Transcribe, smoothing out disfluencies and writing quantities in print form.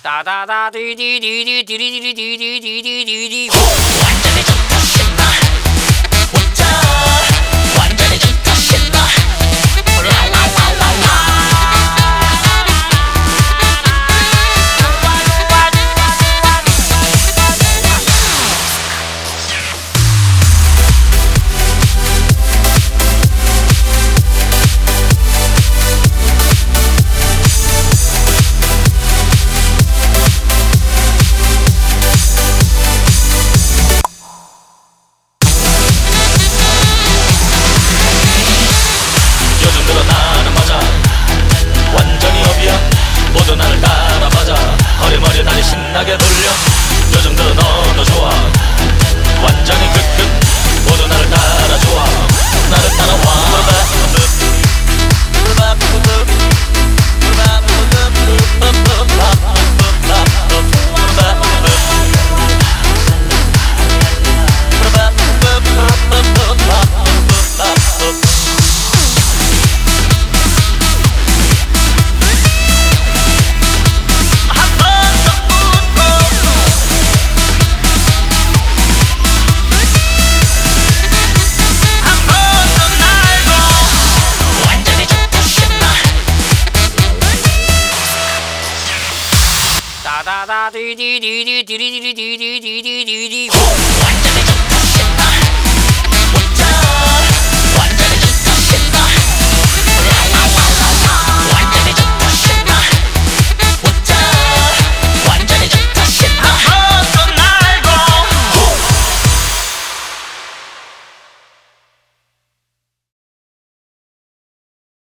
따다다 디디디디디디디디디디디디 완전히 좋다 신나 웃자 완전히 좋다 신나 라라라라라 요즘 들어 나는 맞아 완전히 업이야 모두 나를 따라맞아 허리머리 다리 신나게 돌려 요즘 들어 너도 좋아 완전히 끝끝 모두 나를 따라 좋아 나를 따라와 완전히 좋다 신나 따다다 디디디디디디디디디디디 완전히